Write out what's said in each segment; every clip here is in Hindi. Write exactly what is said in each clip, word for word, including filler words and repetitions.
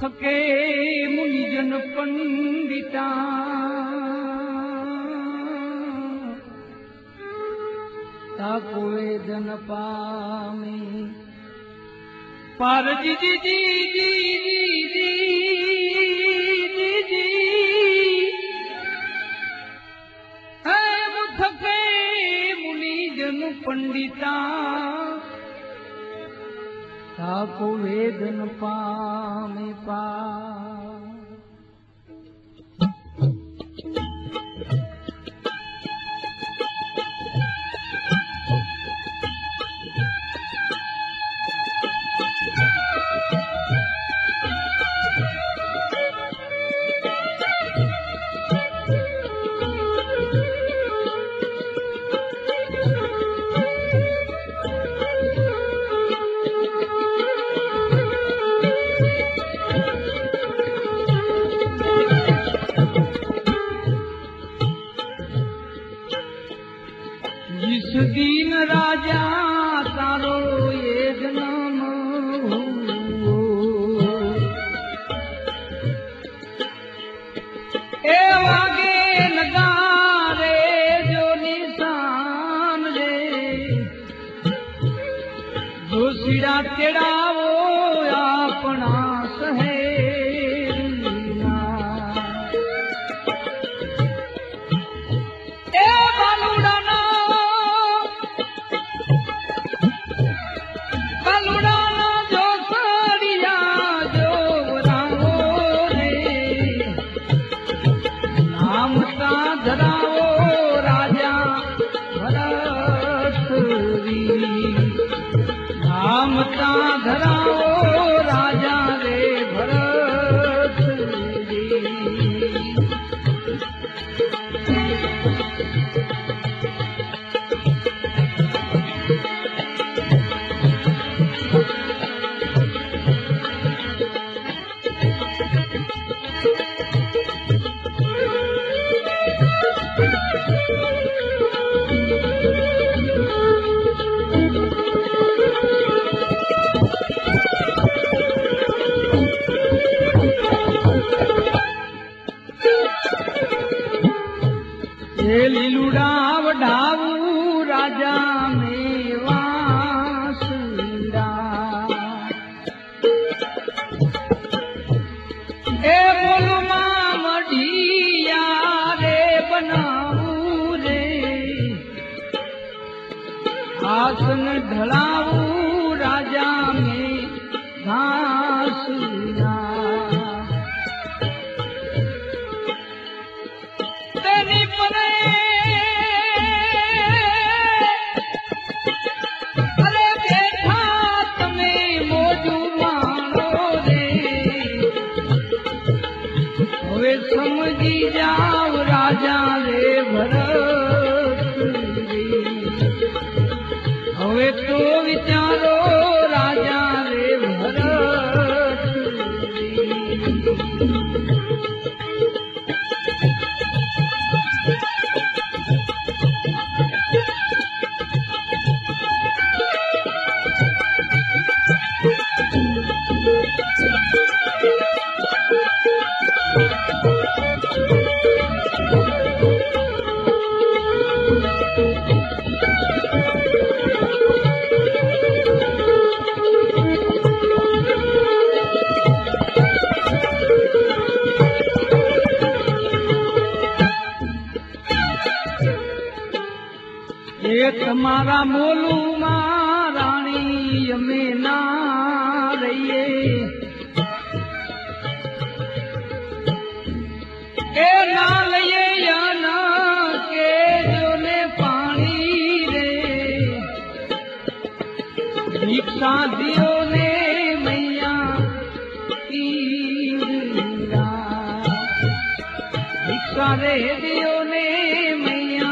थके मुनिजन पंडिता ताको वेदन पामे पार जी जी जी जी जी जी जी है थके मुनिजन पंडिता ताको वेदन पामे पा जिस दीन राजा तारो ये जन्म ए वागे नगारे जो निशान रे जो सिरा तेरा वो अपना सहे नामता धराओ राजा रे भरत लीलुड़ा वडाऊ राजा मेवासुरा ए बोलो मढ़िया रे बनाऊ रे आसन ढलाऊ राजा में घासुरा तेरी परे समझी जाओ राजा रे भरत हवे तो विचारो राजा रे भरत तुम्हारा मोलू महारानी में ना रहिए के ना लइए या ना के जो ने पानी रे भिक्षा दियो ने मैया भिक्षा रे दियो ने मैया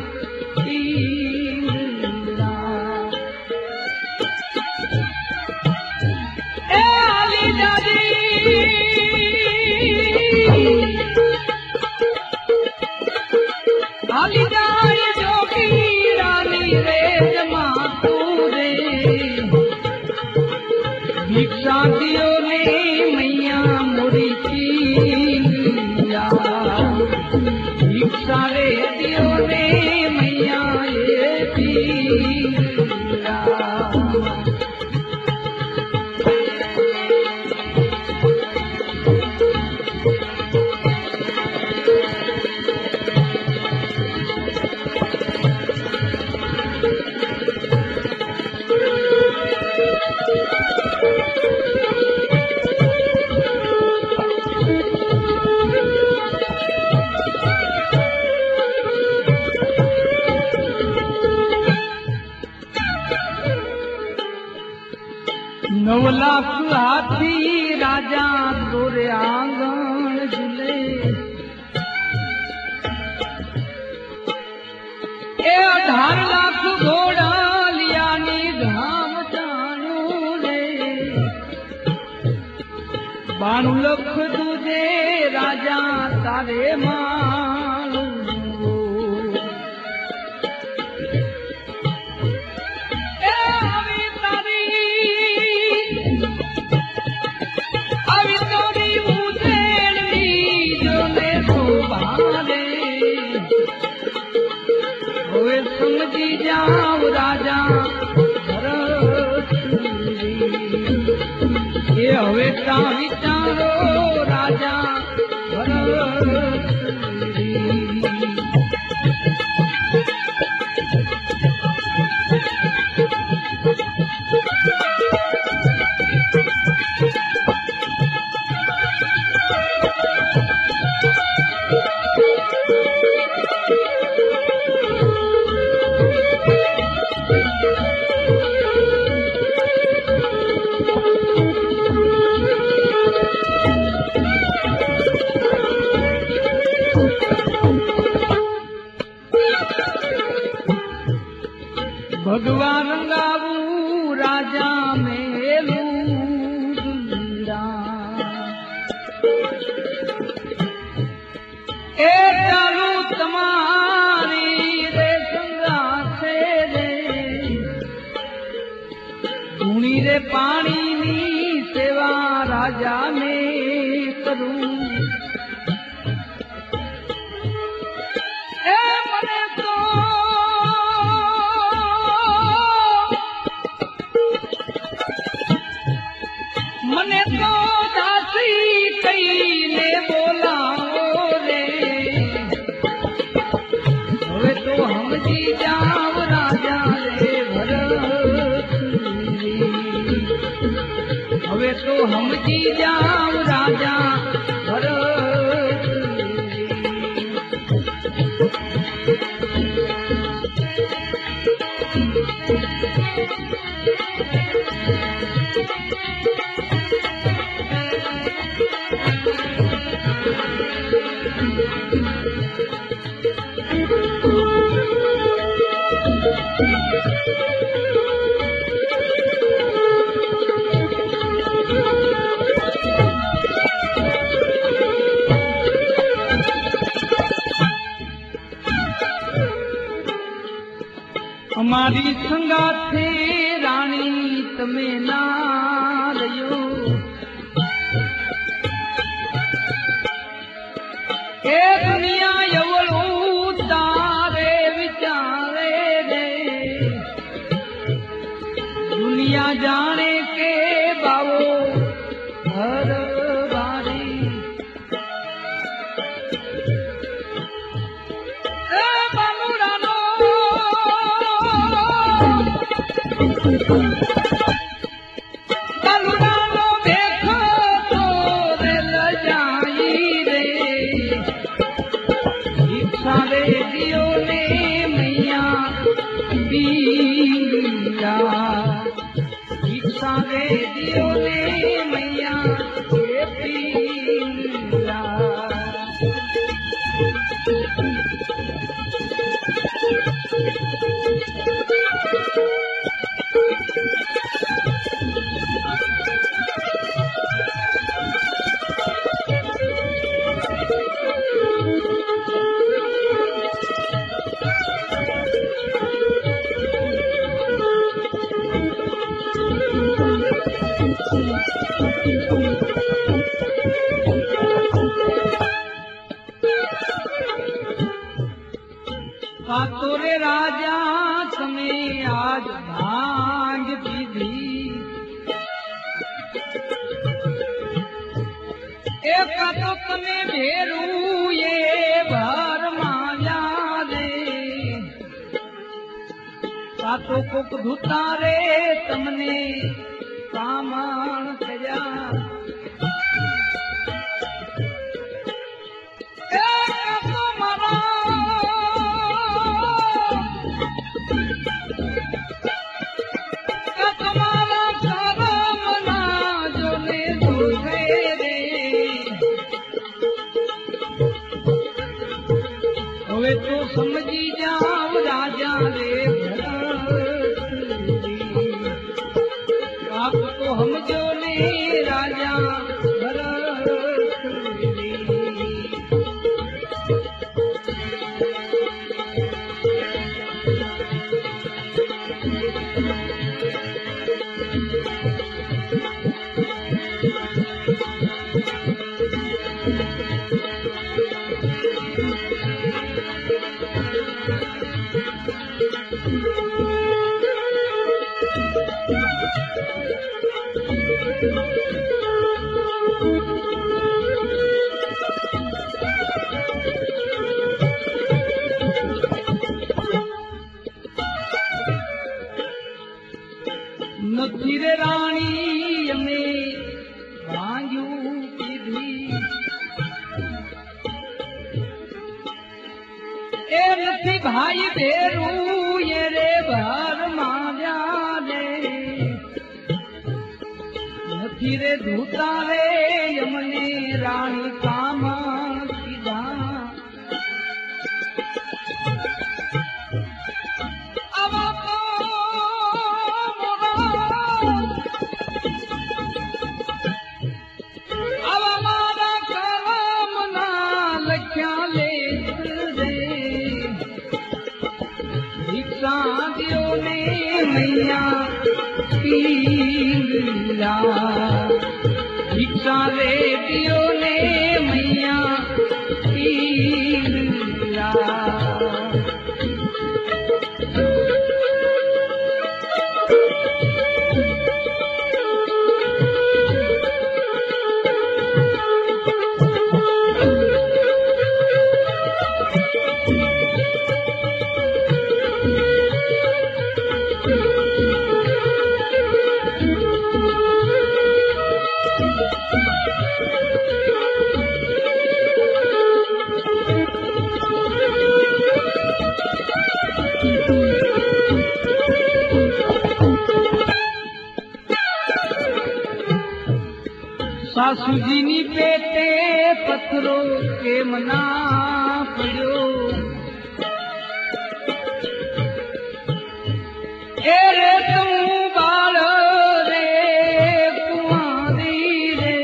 हाली जाए जो की रानी रे जमा तू रे पीरा नौ लाख हाथी राजा तोरे आंगण झूले ए अठार लाख घोड़ा लिया नी धाम जाणू रे बाणु लख दूजे राजा तारे मालू समझी जाओ राजा ये हवे ता विचारो राजा भगवान गाऊ राजा मेलू ए चालू तुम्हारी रे संगा से रे धूनी रे पानी नी सेवा राजा में करूं ए मने तो मने तो दासी कई ने बोला रे हवे तो हम जी जाव राजा रे भरत हवे तो हम जी जाव राजा भरत हमारी संगाथे रानी तमे ना रयो ए दुनिया यवलू तारे विचारे रे दुनिया जाने के बावो हर बारी ए बामुरानो बामुरानो देखो तो रे लजाई रे इच्छा रे दियो ने मैया बीरा इच्छा रे दियो ने मैया बीरा आज भांग पीधी एक तो तने भेरू ये भर माया रे सातो कोक धूता रे तमने सामान थया तो समझी जाओ राजा रे आप तो हम जो ने राजा नथी रे रानी में भांजू पीधी ए नथी भाई भेरू ये रे भर माया रे नथी रे धूता रे यमने रानी काम सीधा दियो ने मैया पीला भिक्षा रे दियो ने मैया पीला सासू जी नी पेटे पत्थरों के मना पड़ो ए रे तू बाल रे कुआरी रे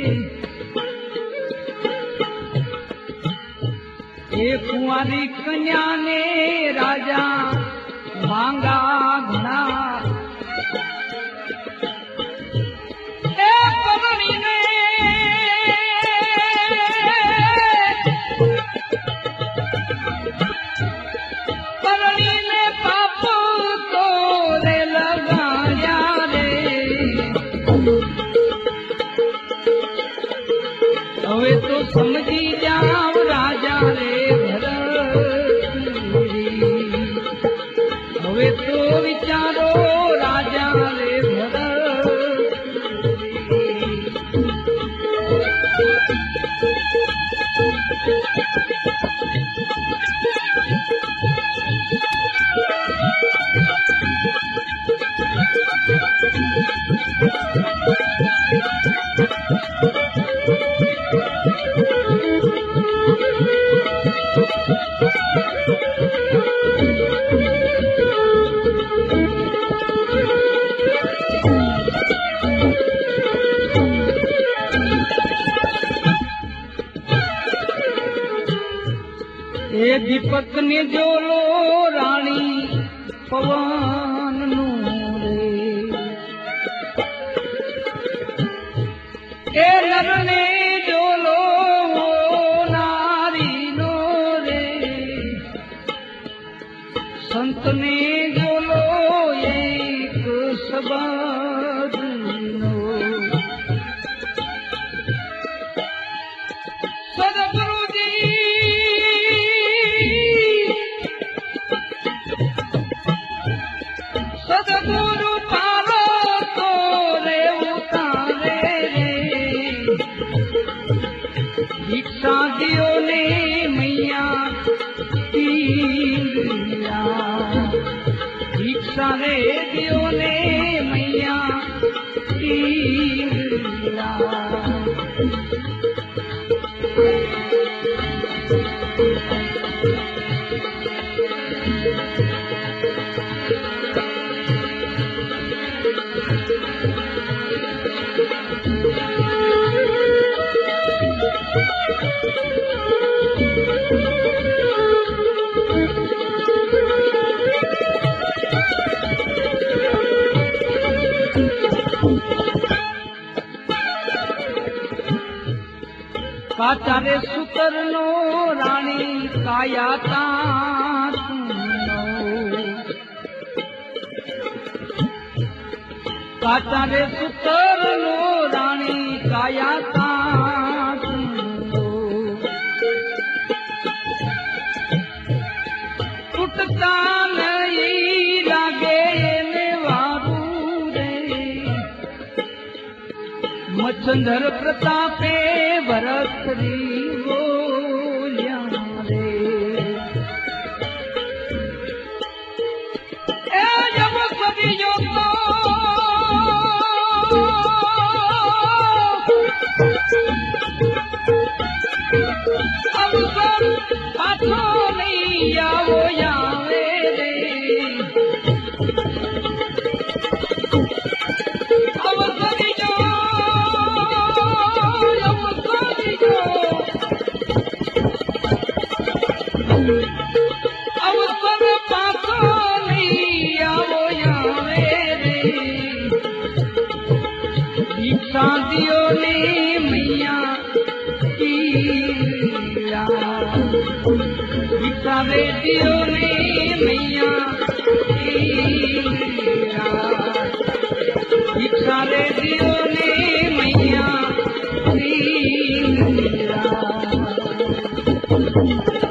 ए कुआरी कन्या ने राजा मांगा घना हवे तो समझी जाओ राजा रे भरतपुरी हवे तो विचारो राजा रे भरतपुरी ए दीपक ने जोलो रानी पवन नू रे ए नर ने जोलो नारी नो रे संत ने जोलो ये સદગુરુ પારો તો રે ઉતારે રે ભિક્ષા દિયો ને મૈયા તીર્યા ભિક્ષા રે દિયો ને મૈયા તીર્યા કાચા રે સુતર નો રાણી કાયા તા કાચા રે સુતર નો રાણી કાયા તા તૂટતા નહીં લાગે એને વારું રે મચ્છંદર પ્રતાપે ભરતરી બોલ્યા રે એ જબ કવિયો તો અવસર પાછો નહીં આવો આવે રે અવસર પાછો નહીં આવો આવે રે ભિક્ષા દિયો ને મૈયા તીર્યા ભિક્ષા રે દિયો ને મૈયા તીર્યા ભિક્ષા રે દિયો ને મૈયા તીર્યા